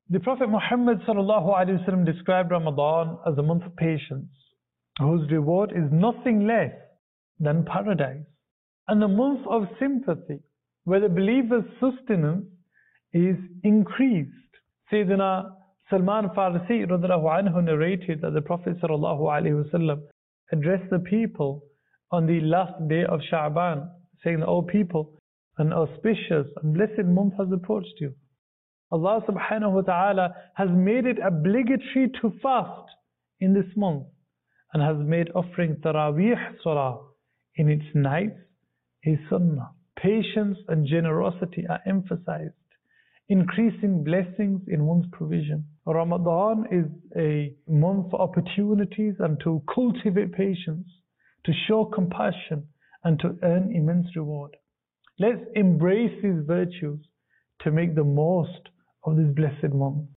The Prophet Muhammad ﷺ described Ramadan as a month of patience, whose reward is nothing less than paradise, and a month of sympathy, where the believer's sustenance is increased. Sayyidina Salman Farsi anhu narrated that the Prophet ﷺ addressed the people on the last day of Sha'ban, saying, O people, an auspicious and blessed month has approached you. Allah subhanahu wa ta'ala has made it obligatory to fast in this month, and has made offering Taraweeh Salah in its nights a sunnah. Patience and generosity are emphasized, increasing blessings in one's provision. Ramadan is a month for opportunities and to cultivate patience, to show compassion, and to earn immense reward. Let's embrace these virtues to make the most of this blessed month.